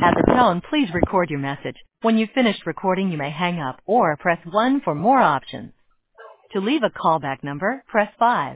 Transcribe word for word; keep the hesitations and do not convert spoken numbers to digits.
At the tone, please record your message. When you've finished recording, you may hang up or press one for more options. To leave a callback number, press five.